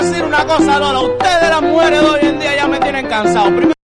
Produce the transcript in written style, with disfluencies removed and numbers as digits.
decir una cosa, Lola. Ustedes las mujeres de hoy en día ya me tienen cansado.